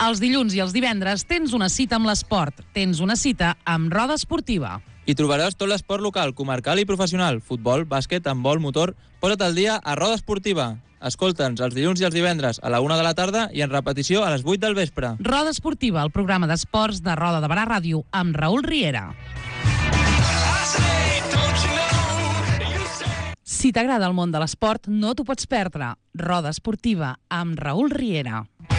Els dilluns i els divendres tens una cita amb l'esport. Tens una cita amb Roda Esportiva. Hi trobaràs tot l'esport local, comarcal i professional. Futbol, bàsquet, handbol, motor... Posa't al dia a Roda Esportiva. Escolta'ns els dilluns i els divendres a la 1 de la tarda i en repetició a les 8 del vespre. Roda Esportiva, el programa d'esports de Roda de Barà Ràdio, amb Raül Riera. Si t'agrada el món de l'esport, no t'ho pots perdre. Roda Esportiva, amb Raül Riera.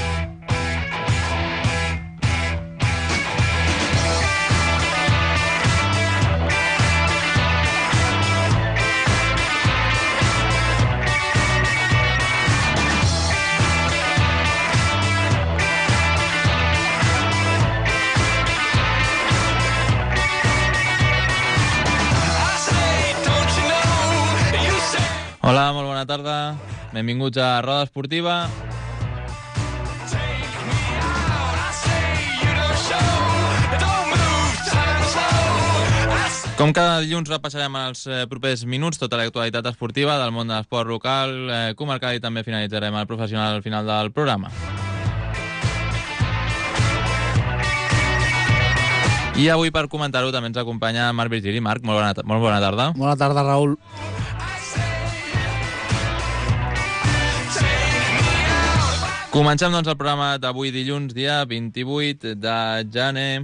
Hola, molt bona tarda. Benvinguts a Roda Esportiva. Com cada dilluns repassarem els propers minuts tota l'actualitat esportiva del món de l'esport local, comarcal i també finalitzarem el professional al final del programa. I avui per comentar-ho també ens acompanya Marc Virgili. Marc, molt bona tarda. Bona tarda, Raül. Comencem, doncs, el programa d'avui dilluns, dia 28 de gener.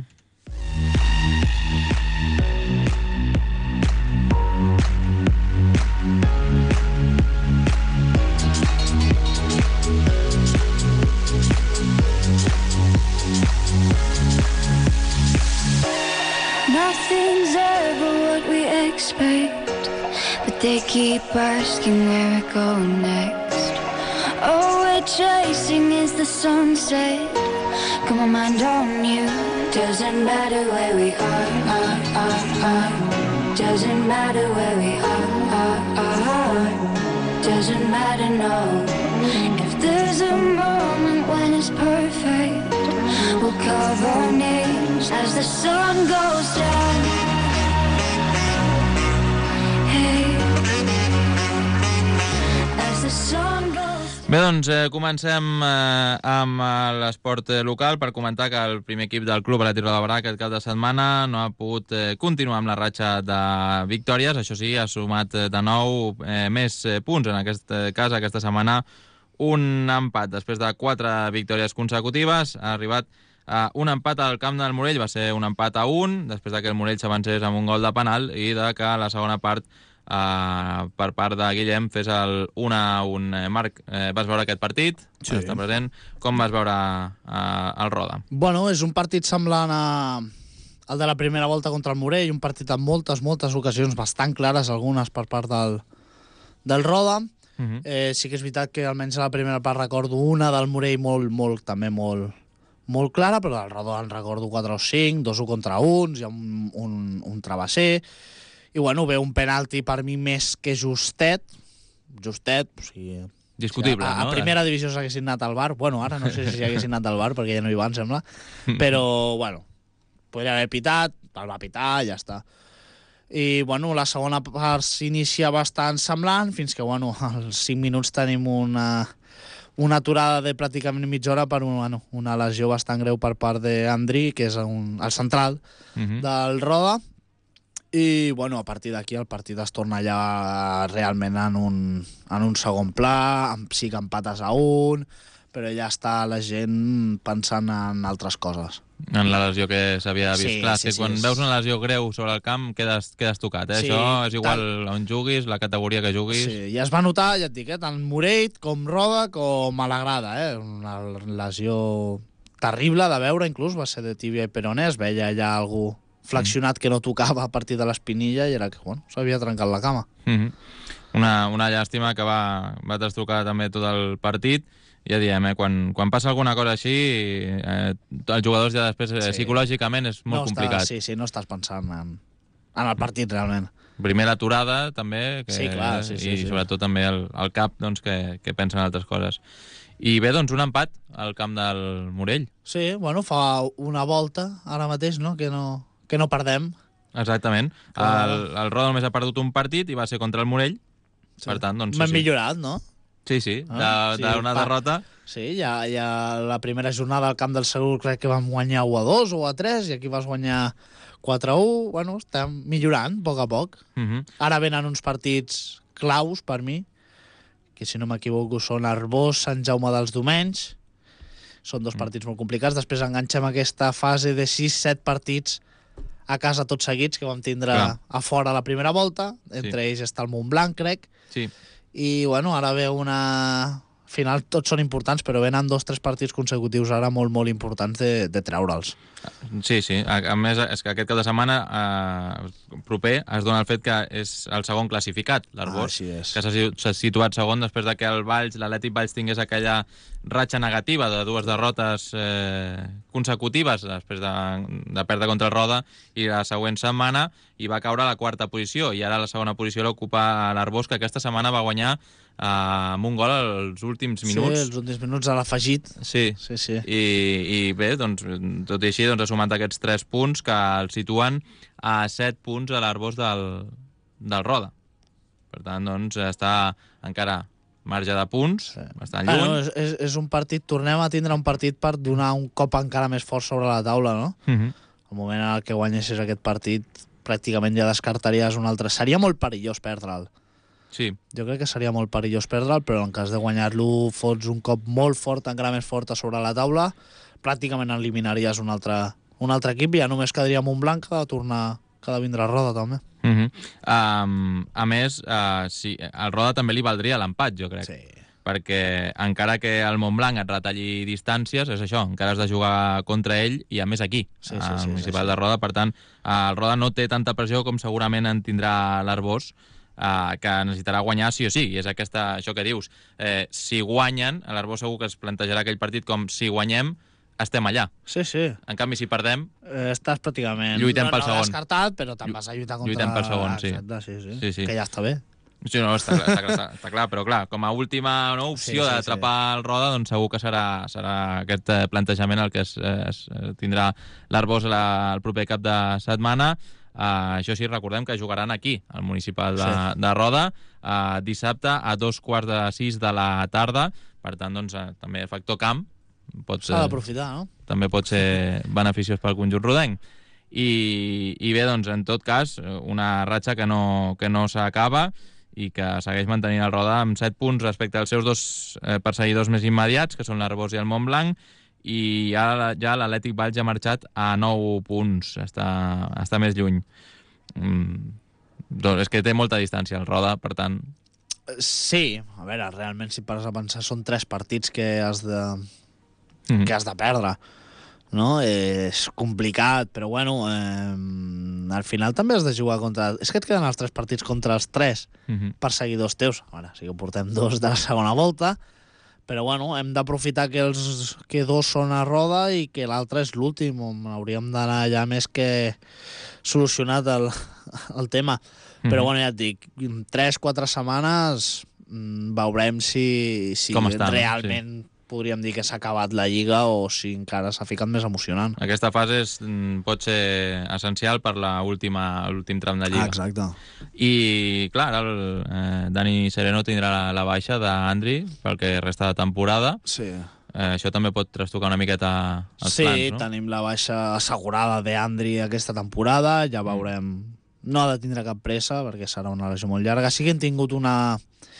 Nothing's ever what we expect, but they keep asking where we're going next. All we're chasing is the sunset. Got my mind on you. Doesn't matter where we are. Doesn't matter where we are. Doesn't matter, no. If there's a moment when it's perfect, we'll carve our names as the sun goes down. Hey, as the sun goes down. Bé, doncs comencem amb l'esport local per comentar que el primer equip del Club Atlètic Roda de Barà aquest cap de setmana no ha pogut continuar amb la ratxa de victòries. Això sí, ha sumat de nou més punts, en aquest cas, aquesta setmana, un empat. Després de 4 victòries consecutives, ha arribat a un empat al camp del Morell. Va ser un empat a 1, després que el Morell s'avancés amb un gol de penal i de que a la segona part per part de Guillem fes el 1-1. Marc, vas veure aquest partit? Sí. Vas estar present. Com vas veure el Roda? Bueno, és un partit semblant al de la primera volta contra el Morell, un partit amb moltes ocasions bastant clares, algunes per part del Roda. Sí que és veritat que almenys a la primera part recordo una del Morell molt clara, però del Roda en recordo 4 o 5, 2 contra 1, hi ha un travesser. I bueno, ve un penalti per mi més que justet, o sigui... Discutible, no? A primera divisió s'haguessin anat al VAR. Bueno, ara no sé si haguessin anat al VAR, perquè ja no hi van, sembla. Però, bueno, podria haver pitat, el va pitar, ja està. I, bueno, la segona part s'inicia bastant semblant, fins que, bueno, als 5 minuts tenim una aturada de pràcticament mitja hora per una lesió bastant greu per part d'Andri, que és el central del Roda. I, bueno, a partir d'aquí el partit es torna ja realment en un segon pla, sí que empates a 1, però ja està la gent pensant en altres coses. En la lesió que s'havia vist. Sí, clar, sí, quan veus una lesió greu sobre el camp quedes tocat, Sí, això és igual on juguis, la categoria que juguis. Sí, i es va notar, ja et dic, tant Morell com Roda com a la grada, una lesió terrible de veure, inclús va ser de tíbia i peroné, es veia allà algú flexionat que no tocava a partir de l'espinilla i era que, bueno, s'havia trencat la cama. Una llàstima que va trastocar també tot el partit. Ja diem, quan passa alguna cosa així, els jugadors ja després psicològicament és molt complicat. Sí, no estàs pensant en el partit realment. Primera aturada també, sí, clar, i sobretot també el cap doncs, que pensa en altres coses. I bé, doncs un empat al camp del Morell. Sí, bueno, fa una volta ara mateix, no? Que no perdem. Exactament. El Roda només ha perdut un partit i va ser contra el Morell. Sí. Per tant, doncs M'hem millorat, no? Sí, d'una derrota. Sí, ja la primera jornada al Camp del Segur crec que vam guanyar 1-2 o 1-3 i aquí vas guanyar 4-1. Bueno, estem millorant a poc. Ara venen uns partits claus per mi, que si no m'equivoco són Arbós, Sant Jaume dels Domenys. Són dos partits molt complicats. Després enganxem aquesta fase de 6-7 partits a casa tots seguits que vam tindre a fora la primera volta. Entre ells està el Montblanc, crec. Sí. I, bueno, ara ve una... Al final tots són importants, però venen 2-3 partits consecutius ara molt, molt importants de treure'ls. Sí. A més, és que aquest cap de setmana proper es dona el fet que és el segon classificat, l'Arbós, que s'ha situat segon després de que l'Atlètic Valls tingués aquella ratxa negativa de 2 derrotes consecutives després de perdre contra el Roda, i la següent setmana hi va caure a la 4a posició, i ara la segona posició l'ocupa l'Arbós, que aquesta setmana va guanyar amb un gol als últims minuts. Sí, els últims minuts a l'afegit. Sí. I bé, doncs, tot i així, ha sumat aquests 3 punts que el situen a 7 punts a l'Arbós del Roda. Per tant, doncs, està encara marge de punts, bastant lluny. Bueno, és un partit, tornem a tindre un partit per donar un cop encara més fort sobre la taula, no? El moment en què guanyessis aquest partit, pràcticament ja descartaries un altre. Seria molt perillós perdre'l. Sí. Jo crec que seria molt perillós perdre'l, però en cas de guanyar-lo fots un cop molt fort, encara més fort a sobre la taula, pràcticament eliminaries un altre equip i ja només quedaria Montblanc que ha de vindre a Roda, també. A més, sí, al Roda també li valdria l'empat, jo crec. Sí. Perquè encara que el Montblanc et retalli distàncies, és això, encara has de jugar contra ell i a més aquí, al Municipal de Roda. Per tant, el Roda no té tanta pressió com segurament en tindrà l'Arbós, que necessitarà guanyar sí o sí, i és això que dius. Si guanyen, l'Arbós segur que es plantejarà aquell partit com si guanyem, estem allà. Sí. En canvi, si perdem... Estàs pràcticament... Lluitem pel segon. No descartat, però te'n vas a lluitar contra... Lluitem pel segon, sí. Exacte, sí. Que ja està bé. Sí, no, està clar, però clar, com a última opció d'atrapar el Roda, doncs segur que serà aquest plantejament el que es tindrà l'Arbós el proper cap de setmana. Això sí, recordem que jugaran aquí, al Municipal de Roda, dissabte a 2:45 de la tarda. Per tant, doncs, també factor camp s'ha d'aprofitar, no? També pot ser beneficiós pel conjunt rodenc. I bé, doncs, en tot cas, una ratxa que no s'acaba i que segueix mantenint el Roda amb 7 punts respecte als seus 2 perseguidors més immediats, que són l'Arbós i el Montblanc, i ara ja l'Atlètic Valls ha marxat a 9 punts, està més lluny. Doncs és que té molta distància el Roda, per tant... Sí, a veure, realment si pares a pensar són 3 partits que has de perdre, no? És complicat, però bueno, al final també has de jugar contra... És que et queden els 3 partits contra els 3 perseguidors teus. A veure, sí que portem 2 de la segona volta, però bueno, hem d'aprofitar que 2 són a Roda i que l'altre és l'últim, on hauríem d'anar ja més que solucionat el tema. Però bueno, ja et dic, 3-4 setmanes veurem si realment podríem dir que s'ha acabat la Lliga o si encara s'ha ficat més emocionant. Aquesta fase pot ser essencial per l'últim tram de Lliga. Exacte. I, clar, el Dani Sereno tindrà la baixa d'Andri pel que resta de temporada. Sí. Això també pot trastocar una miqueta els plans, no? Sí, tenim la baixa assegurada d'Andri aquesta temporada, ja veurem. No ha de tindre cap pressa perquè serà una lesió molt llarga. Sí que hem tingut una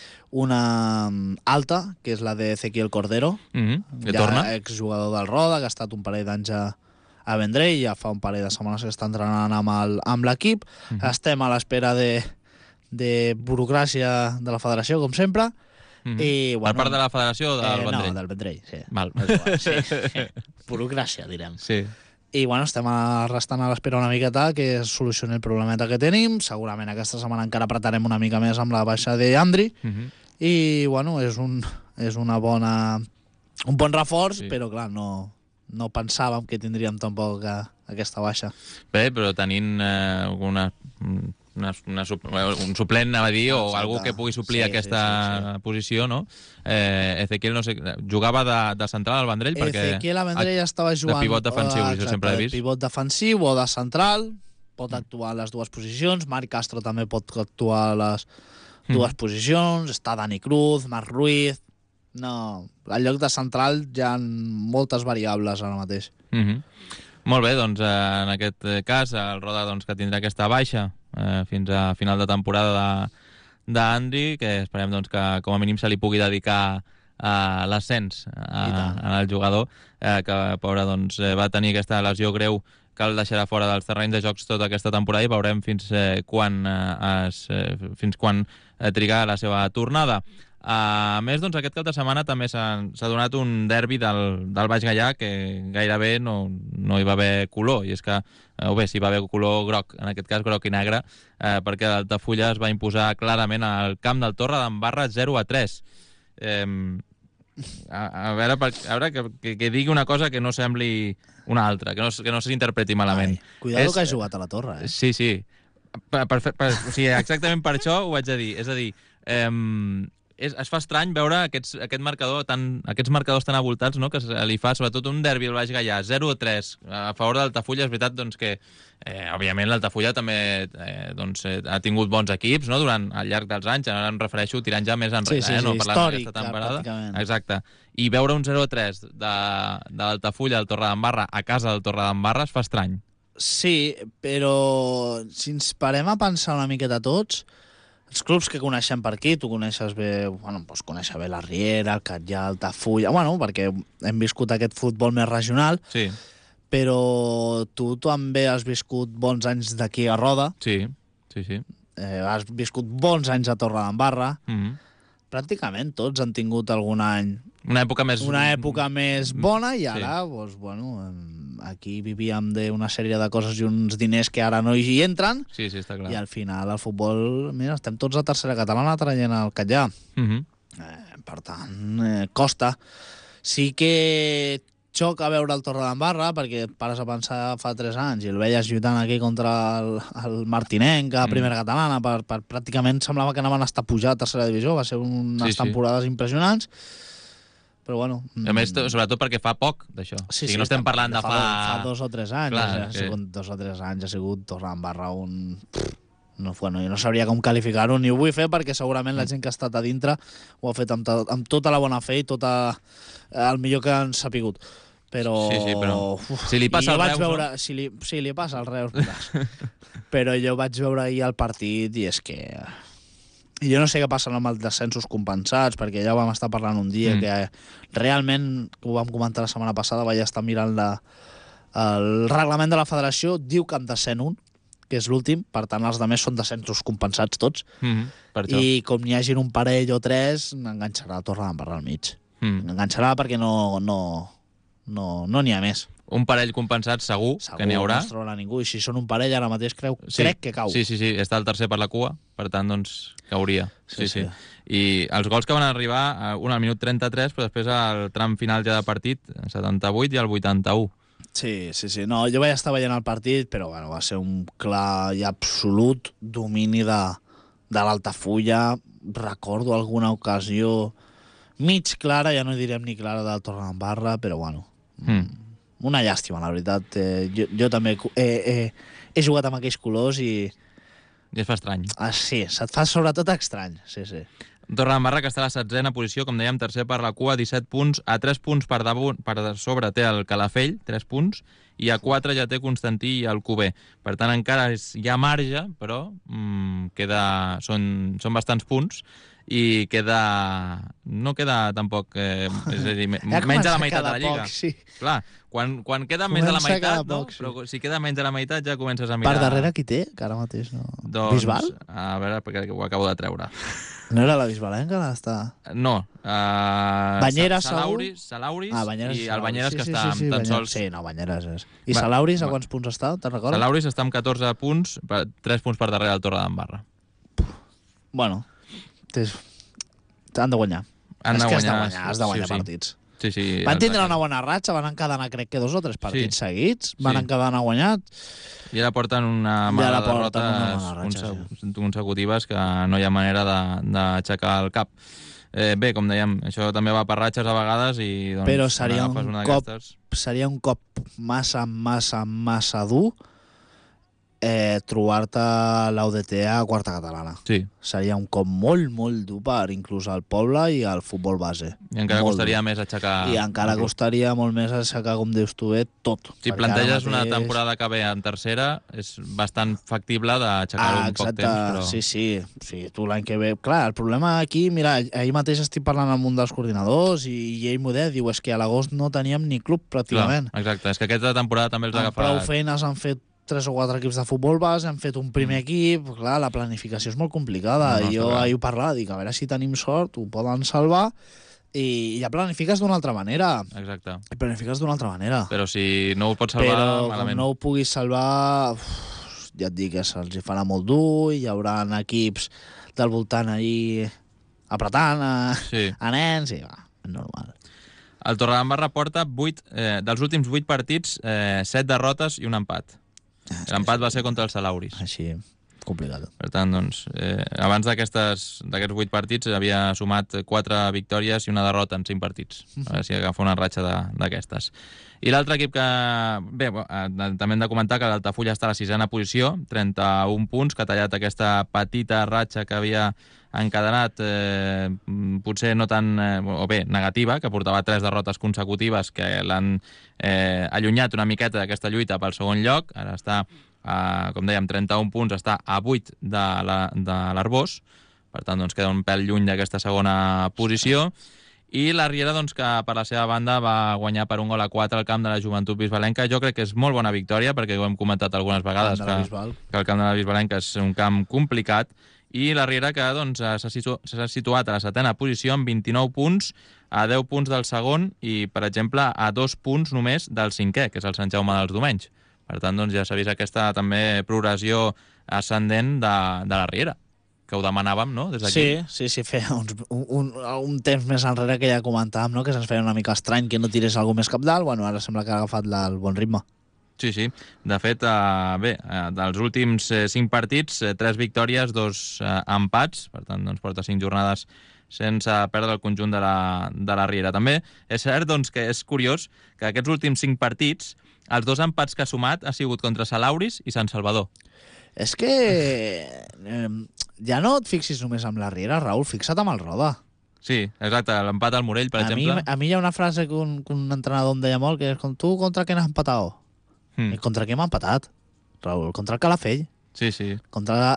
alta, que és la de Ezequiel Cordero, que torna, exjugador del Roda, que ha estat un parell d'anys a Vendrell, ja fa un parell de setmanes que està entrenant amb l'equip. Estem a l'espera de burocràcia de la federació, com sempre. I, bueno, per part de la federació o del Vendrell? No, del Vendrell, sí. Val. Sí. Burocràcia, direm. Sí. I bueno, estem restant a l'espera una miqueta que es solucioni el problemeta que tenim. Segurament aquesta setmana encara apretarem una mica més amb la baixa d'Andri. I bueno, és un bon reforç, però clar, no pensàvem que tindríem tampoc aquesta baixa. Bé, però tenint un suplent, anava a dir, o algú que pugui suplir aquesta posició, no? Ezequiel, no sé, jugava de central al Vendrell, perquè... Ezequiel a Vendrell estava jugant... De pivot defensiu, això sempre he vist. De pivot defensiu o de central, pot actuar a les dues posicions. Marc Castro també pot actuar a les dues posicions. Està Dani Cruz, Marc Ruiz... No, al lloc de central hi ha moltes variables ara mateix. Molt bé, doncs en aquest cas el Roda doncs, que tindrà aquesta baixa fins a final de temporada d'Andri, que esperem doncs, que com a mínim se li pugui dedicar a l'ascens al jugador, que pobre doncs, va tenir aquesta lesió greu que el deixarà fora dels terrenys de jocs tota aquesta temporada i veurem fins quan triga la seva tornada. A més, doncs, aquest cap de setmana també s'ha donat un derbi del Baix Gaià que gairebé no hi va haver color, i és que, o bé, si va haver color groc, en aquest cas groc i negre, perquè l'Altafulla es va imposar clarament al camp del Torre d'Embarra 0-3. A veure que digui una cosa que no sembli una altra, que no s'interpreti malament. Cuidado que has jugat a la Torre, eh? Sí. O sigui, exactament per això ho haig de dir. És a dir, es fa estrany veure aquests marcadors tan avoltats, no?, que li fa sobretot un derbi al Baix Gaià 0-3 a favor de l'Altafulla. És veritat doncs, que òbviament l'Altafulla també ha tingut bons equips, no?, al llarg dels anys. Ara em refereixo tirant ja més enrere, no parlant d'aquesta temporada. Exacte. I veure un 0-3 de l'Altafulla al Torre d'Embarra a casa del Torre d'Embarra es fa estrany. Sí, però si ens parem a pensar una miqueta tots, els clubs que coneixem per aquí, tu coneixes bé, doncs coneixes bé la Riera, el Catllà, Altafulla, perquè hem viscut aquest futbol més regional, sí. Però tu també has viscut bons anys d'aquí a Roda. Sí. Has viscut bons anys a Torre d'Embarra. Pràcticament tots han tingut algun any una època més bona, i ara, aquí vivíem d'una sèrie de coses i uns diners que ara no hi entren. Sí, està clar. I al final el futbol, mira, estem tots a tercera catalana traient el Catllà. Per tant, costa. Sí que xoca veure el Torre d'Embarra, perquè et pares a pensar fa 3 anys i el veies lluitant aquí contra el Martinenc a primera catalana, pràcticament semblava que anaven a estar pujar a tercera divisió. Va ser unes temporades impressionants. Però a més, sobretot perquè fa poc d'això. Sí, no estem parlant de fa 2 o 3 anys. Clar, 2 o 3 anys ha sigut Torre d'Embarra un... No sabria com qualificar-ho, ni ho vull fer, perquè segurament la gent que ha estat a dintre ho ha fet amb tota la bona fe i tot el millor que han sapigut. Però... Sí, però... Si li passa al Reus, veure... Sí, li passa al Reus. Però jo vaig veure ahir el partit i és que... Jo no sé què passa amb els descensos compensats, perquè ja vam estar parlant un dia que realment, ho vam comentar la setmana passada, vaig estar mirant el reglament de la federació, diu que en descen un, que és l'últim, per tant els altres són descensos compensats tots, i com n'hi hagin un parell o 3, enganxarà Torre d'Embarra al mig. Enganxarà perquè no n'hi ha més. Un parell compensat segur que n'hi haurà. No es trobarà ningú, i si són un parell ara mateix crec que cau. Sí, està el tercer per la cua, per tant, doncs, cauria. Sí. I els gols que van arribar, un al minut 33, però després al tram final ja de partit, 78 i el 81. Sí. No, jo vaig estar veient el partit, però va ser un clar i absolut domini de l'Altafulla. Recordo alguna ocasió mig clara, ja no direm ni clara, del Torre d'Embarra, però una llàstima, la veritat. Jo també he jugat amb aquells colors i es fa estrany. Sí, se't fa sobretot estrany, sí. Torre d'Embarra, que està a la 7ª posició, com dèiem, tercer per la cua, 17 punts, a 3 punts per sobre té el Calafell, 3 punts, i a 4 ja té Constantí i el Cuber. Per tant, encara hi ha marge, però són bastants punts, i no queda tampoc, és a dir, menys de la meitat de la Lliga. Sí. Clar, quan queda més de la meitat, però si queda menys de la meitat ja comences a mirar... Per darrere qui té, que ara mateix no? Bisbal? A veure, perquè ho acabo de treure. No era la Bisbalenca? No. Banyeres, Salauris, i el Banyeres, que està tan sols... Sí, no, Banyeres és... I Salauris, a quants punts està? Te'n recordes? Salauris està amb 14 punts, 3 punts per darrere del Torre d'Embarra. Bueno, han de guanyar. Has de guanyar partits. Sí. Van tindre una bona ratxa, van encadenar crec que 2 o 3 partits seguits, van encadenar guanyat. I ara porten una mala derrotes consecutives que no hi ha manera d'aixecar el cap. Bé, com dèiem, això també va per ratxes a vegades i doncs, però seria un cop massa dur trobar-te l'UDT a quarta catalana. Sí, Seria un cop molt, molt dur per inclús al poble i al futbol base. i encara Molt costaria dur. més aixecar... I encara costaria molt més aixecar, com dius tu bé, tot. Si Perquè planteges ara una mateix- temporada que ve en tercera, és bastant factible d'aixecar-ho un poc exacte. temps, però... Sí, tu l'any que ve... Clar, el problema aquí, mira, ahir mateix estic parlant amb un dels coordinadors i ell m'ho deia, diu, és que a l'agost no teníem ni club, pràcticament. Clar, exacte, és que aquesta temporada també els ha Amb prou agafat... feines han fet 3 o 4 equips de futbol base, han fet un primer equip, clar, la planificació és molt complicada. No, Jo està clar. ahir ho parlava, dic, a veure si tenim sort, ho poden salvar, i ja planifiques d'una altra manera. Exacte. I planifiques d'una altra manera. Però si no ho pots salvar, Però com malament. no ho puguis salvar, ja et dic que se'ls hi farà molt dur, hi haurà equips del voltant ahir apretant Sí. a nens, i va, és normal. El Torredembarra porta dels últims 8 partits, 7 derrotes i un empat. L'empat va ser contra els Salauris. Així, complicat. Per tant, doncs, abans d'aquests 8 partits havia sumat 4 victòries i una derrota en 5 partits. A veure si agafa una ratxa d'aquestes. I l'altre equip que... Bé, també hem de comentar que l'Altafulla està a la 6a posició, 31 punts, que ha tallat aquesta petita ratxa que havia encadenat, potser no tan... o bé, negativa, que portava 3 derrotes consecutives que l'han allunyat una miqueta d'aquesta lluita pel segon lloc. Ara està, com dèiem, 31 punts, està a 8 de l'Arbós, per tant, doncs, queda un pèl lluny d'aquesta segona posició. I la Riera, doncs, que per la seva banda va guanyar per 1-4 al camp de la Joventut Bisbalenca. Jo crec que és molt bona victòria, perquè ho hem comentat algunes vegades, que el camp de la Bisbalenca és un camp complicat, i la Riera que doncs, s'ha situat a la 7a posició amb 29 punts, a 10 punts del segon i, per exemple, a 2 punts només del 5è, que és el Sant Jaume dels Domenys. Per tant, doncs, ja s'ha vist aquesta també progressió ascendent de la Riera, que ho demanàvem, no?, des d'aquí. Sí, feia un temps més enrere que ja comentàvem, no?, que se'ns feia una mica estrany que no tirés algú més capdalt. Bueno, ara sembla que ha agafat el bon ritme. Sí. De fet, dels últims 5 partits, 3 victòries, 2 empats, per tant, doncs, porta 5 jornades sense perdre el conjunt de la Riera. També és cert, doncs, que és curiós que aquests últims 5 partits, els 2 empats que ha sumat ha sigut contra Salauris i Sant Salvador. És que ja no et fixis només amb la Riera, Raül, fixa't amb el Roda. Sí, exacte, l'empat al Morell, per exemple. A mi hi ha una frase que un entrenador em deia molt, que és, tu contra què n'has empatat? Contra què m'ha empatat, Raül? Contra el Calafell. Sí. Contra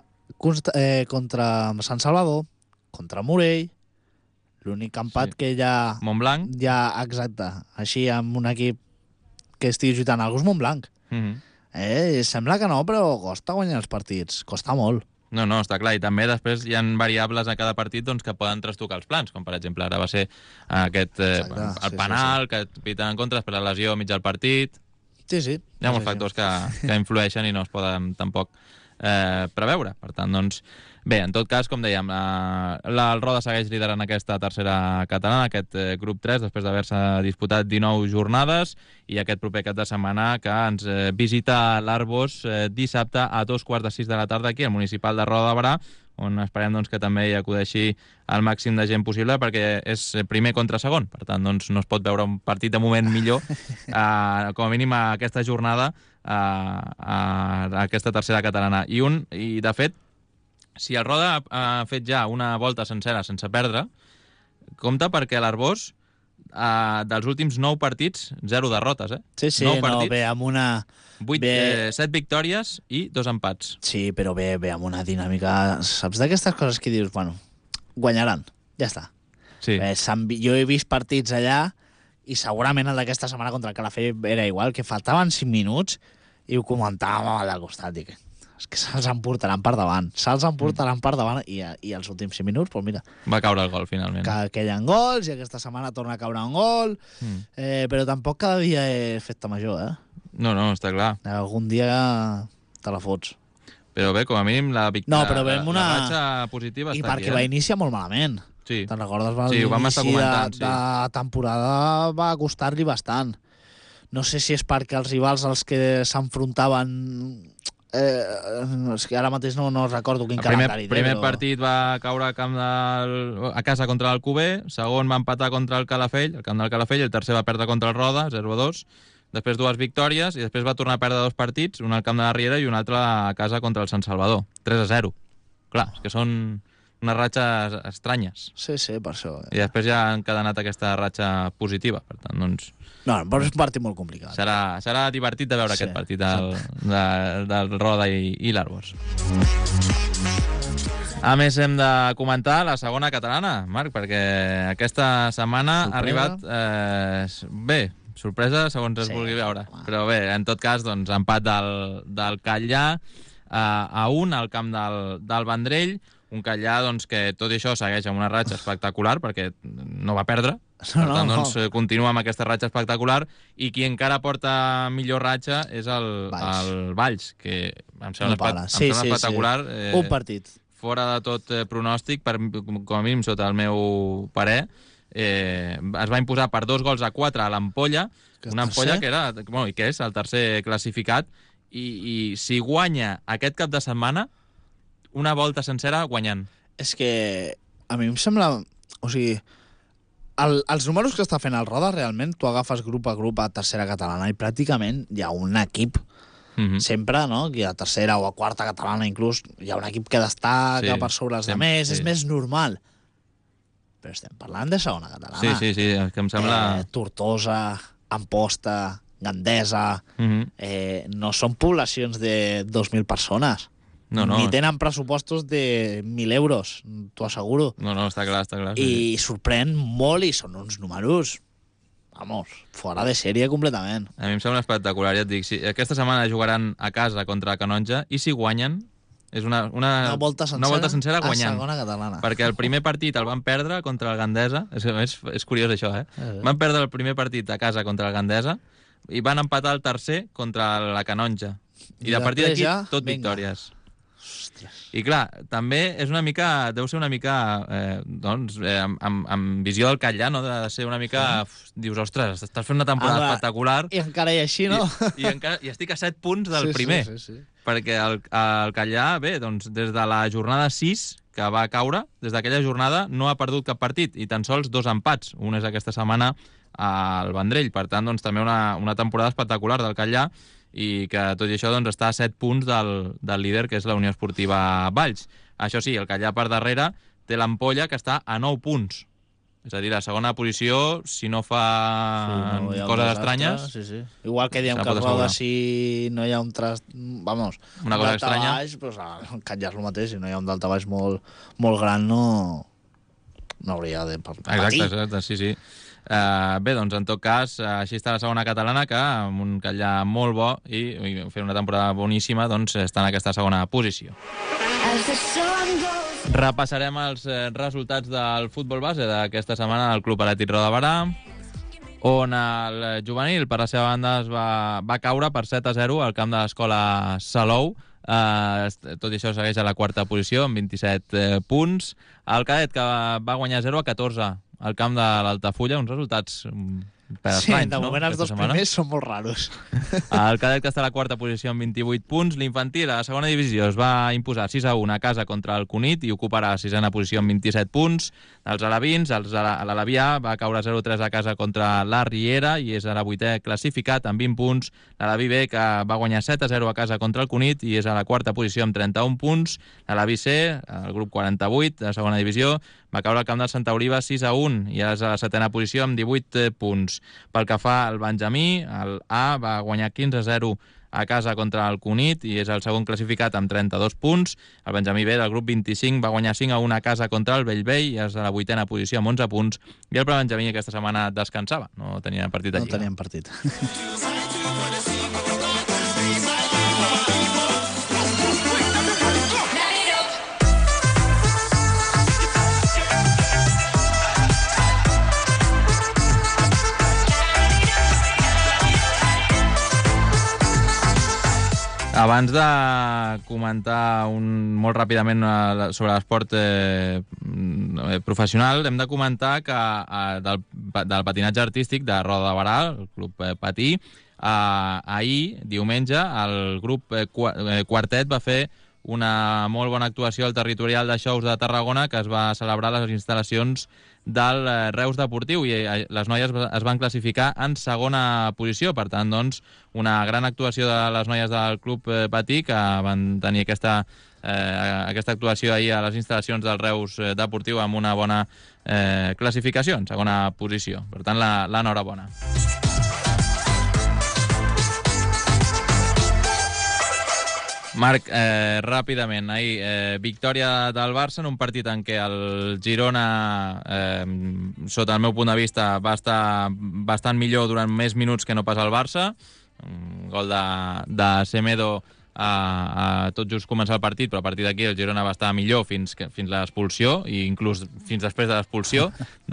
Sant Salvador, contra Morell, l'únic empat que hi ha... Montblanc. Ja, exacte. Així, amb un equip que estigui lluitant algú és Montblanc. Sembla que no, però costa guanyar els partits. Costa molt. No, està clar. I també després hi ha variables a cada partit doncs, que poden trastocar els plans, com per exemple ara va ser aquest el penal, que et piten en contra, després la lesió mig del partit... Sí. Hi ha molts factors que influeixen i no es poden tampoc preveure. Per tant, doncs, bé, en tot cas, com dèiem, el Roda segueix liderant aquesta tercera catalana, aquest grup 3, després d'haver-se disputat 19 jornades, i aquest proper cap de setmana que ens visita l'Arbós dissabte a 2:45 de la tarda aquí al municipal de Roda de Berà, on esperem doncs, que també hi acudeixi el màxim de gent possible, perquè és primer contra segon. Per tant, doncs, no es pot veure un partit de moment millor, com a mínim a aquesta jornada, a aquesta tercera catalana. I de fet, si el Roda ha fet ja una volta sencera sense perdre, compte perquè l'Arbós, dels últims 9 partits, 0 derrotes, Sí, 9 partits, bé, amb una... 7 victòries i 2 empats. Sí, però bé, amb una dinàmica... Saps d'aquestes coses que dius, bueno, guanyaran, ja està. Sí. Jo he vist partits allà i segurament el d'aquesta setmana contra el Calafell era igual, que faltaven 5 minuts i ho comentàvem amb el del costat, dic, és que se'ls emportaran per davant. I els últims 5 minuts, doncs mira... Va caure el gol, finalment. Que queden gols i aquesta setmana torna a caure un gol, però tampoc cada dia és festa major, No, està clar. Algun dia te la fots. Però bé, com a mínim la ratxa positiva està aquí. I perquè va iniciar molt malament. Sí. Te'n recordes? Ho vam estar comentant, de temporada va costar-li bastant. No sé si és perquè els rivals als que s'enfrontaven... és que ara mateix no recordo quin calendari. El primer partit va caure a casa contra l'Alcover, segon va empatar contra el Calafell, el camp del Calafell, el tercer va perdre contra el Roda, 0-2. després 2 victòries, i després va tornar a perdre 2 partits, un al camp de la Riera i un altre a casa contra el Sant Salvador. 3-0. Clar, és que són unes ratxes estranyes. Sí, per això. I després ja han encadenat aquesta ratxa positiva. Per tant, doncs... No, però és un partit molt complicat. Serà divertit de veure aquest partit del Roda i l'Arbós. A més, hem de comentar la segona catalana, Marc, perquè aquesta setmana ha arribat... bé, sorpresa, segons es vulgui veure. Però bé, en tot cas, doncs, empat del Catllà a 1 al camp del Vendrell, un Catllà doncs, que tot i això segueix amb una ratxa espectacular, perquè no va perdre. Per tant, doncs, continua amb aquesta ratxa espectacular, i qui encara porta millor ratxa és el Valls, que em sembla espectacular. Un partit. Fora de tot pronòstic, com a mínim sota el meu parer, es va imposar per 2-4 a l'Ampolla, una Ampolla que era, bueno, i que és el tercer classificat, i si guanya aquest cap de setmana, una volta sencera guanyant. És que a mi em sembla... O sigui, els números que està fent el Roda, realment, tu agafes grup a grup a tercera catalana i pràcticament hi ha un equip sempre, no? Que a tercera o a quarta catalana inclús hi ha un equip que destaca per sobre els altres, és més normal. Però estem parlant de segona catalana. Sí, que em sembla... Tortosa, Amposta, Gandesa... no són poblacions de 2.000 persones. Ni tenen pressupostos de 1.000 euros, t'ho asseguro. No, està clar. I sorprèn molt, i són uns números... Vamos, fora de sèrie completament. A mi em sembla espectacular, ja et dic. Aquesta setmana jugaran a casa contra Canonja, i si guanyen, és una volta sencera guanyant. A segona catalana. Perquè el primer partit el van perdre contra el Gandesa. És curiós això, Van perdre el primer partit a casa contra el Gandesa i van empatar el tercer contra la Canonja. I de partir d'aquí, tot victòries. Ostres. I clar, també és una mica, deu ser una mica, amb visió del Catllà, no? De ser una mica, dius, ostres, estàs fent una temporada espectacular. I encara i així, no? I estic a 7 punts del primer. Sí. Perquè el Catllà, bé, doncs des de la jornada 6, que va caure, des d'aquella jornada no ha perdut cap partit, i tan sols 2 empats. Un és aquesta setmana al Vendrell. Per tant, doncs, també una temporada espectacular del Catllà, i que tot i això doncs, està a 7 punts del líder, que és la Unió Esportiva Valls. Això sí, el Catllà per darrere té l'Ampolla, que està a 9 punts. És a dir, la segona posició, si no fa coses estranyes... Sí. Igual que diem que el Roda, si no hi ha un vamos, una cosa estranya, pues, el Catllà és el mateix. Si no hi ha un daltabaix molt gran, no hauria de patir. Exacte, sí. Bé, doncs, en tot cas, així està la segona catalana, que amb un Catllà molt bo i fent una temporada boníssima, doncs està en aquesta segona posició. Repassarem els resultats del futbol base d'aquesta setmana del Club Atlètic Roda de Berà, on el juvenil, per la seva banda, va caure per 7-0 al camp de l'Escola Salou. Tot i això segueix a la quarta posició amb 27 punts. El cadet, que va guanyar 0-14 al camp de l'Altafulla, uns resultats estranys, de moment els dos primers són molt raros. El cadet, que està a la quarta posició amb 28 punts. L'infantil, a la segona divisió, es va imposar 6-1 a casa contra el Cunit i ocuparà la sisena posició amb 27 punts. Els alevins, l'Alavià va caure 0-3 a casa contra la Riera i és a la vuitè classificat amb 20 punts. L'Alaví B, que va guanyar 7-0 a casa contra el Cunit i és a la quarta posició amb 31 punts. L'Alaví C, el grup 48, de la segona divisió, va caure al camp del Santa Oliva 6-1 i és a la setena posició amb 18 punts. Pel que fa al Benjamí, el A va guanyar 15-0 a casa contra el Cunit i és el segon classificat amb 32 punts. El Benjamí B del grup 25 va guanyar 5-1 a casa contra el Bellvei i és a la vuitena posició amb 11 punts. I el Benjamí aquesta setmana descansava, no tenia partit a Lliga. No tenien partit. Abans de comentar molt ràpidament sobre l'esport professional, hem de comentar que del patinatge artístic de Roda de Berà, el Club Patí, ahir, diumenge, el grup Quartet va fer una molt bona actuació al territorial de Xous de Tarragona, que es va celebrar a les instal·lacions del Reus Deportiu, i les noies es van classificar en segona posició. Per tant, doncs, una gran actuació de les noies del Club Patí, que van tenir aquesta actuació ahir a les instal·lacions del Reus Deportiu amb una bona classificació, en segona posició. Per tant, l'enhorabona. Marc, ràpidament, ahir, victòria del Barça en un partit en què el Girona, sota el meu punt de vista, va estar bastant millor durant més minuts que no pas el Barça. Un gol de Semedo a tot just començar el partit, però a partir d'aquí el Girona va estar millor fins l'expulsió, i inclús fins després de l'expulsió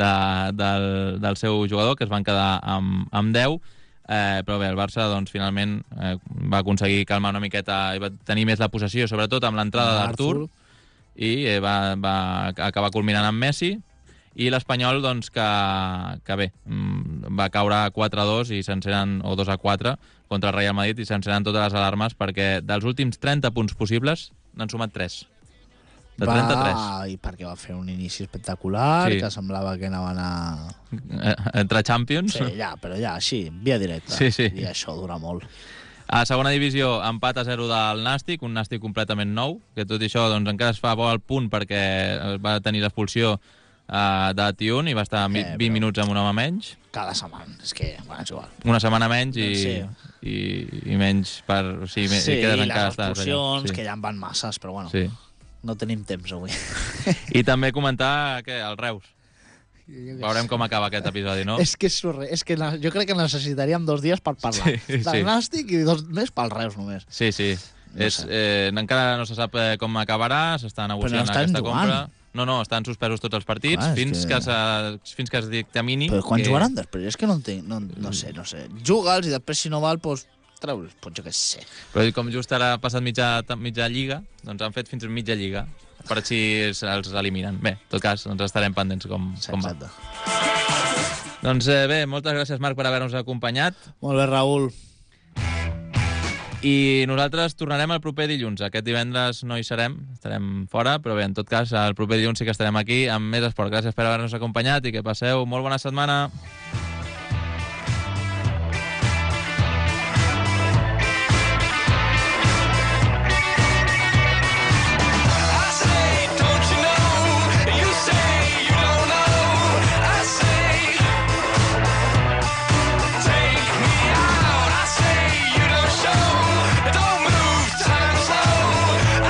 del seu jugador, que es van quedar amb 10. Però bé, el Barça doncs, finalment va aconseguir calmar una miqueta i va tenir més la possessió, sobretot amb l'entrada d'Artur, i va acabar culminant amb Messi. I l'Espanyol, doncs, que bé, va caure 4-2 i s'encenen, o 2-4 contra el Real Madrid, i s'encenen totes les alarmes, perquè dels últims 30 punts possibles n'han sumat 3. De 33. I perquè va fer un inici espectacular, sí, que semblava que anaven a... Entre Champions. Sí, però així, via directa. Sí. I això dura molt. A segona divisió, empat a 0 del Nàstic, un Nàstic completament nou, que tot i això doncs, encara es fa bo al punt perquè va tenir l'expulsió de Tiun i va estar 20 minuts amb un home menys. Cada setmana, és que, bueno, és igual. Una setmana menys i menys per... Sí, i les expulsions, que ja en van masses, però bueno... Sí. No tenim temps avui. I també comentar el Reus. Veurem com acaba aquest episodi, no? És que jo crec que necessitaríem 2 dies per parlar. Del Nàstic i 2 més pel Reus, només. Sí. Encara no se sap com acabarà, s'està negociant aquesta compra. No, estan suspesos tots els partits fins que es dictamini. Però quan jugaran després? És que no entenc. No sé. Juga'ls i després, si no val, doncs treure'ls, jo què sé. Però com just ara ha passat mitja lliga, doncs han fet fins a mitja lliga, per si els eliminen. Bé, en tot cas, doncs estarem pendents com va. Doncs bé, moltes gràcies, Marc, per haver-nos acompanyat. Molt bé, Raül. I nosaltres tornarem el proper dilluns. Aquest divendres no hi serem, estarem fora, però bé, en tot cas, el proper dilluns sí que estarem aquí amb més esport. Gràcies per haver-nos acompanyat i que passeu molt bona setmana.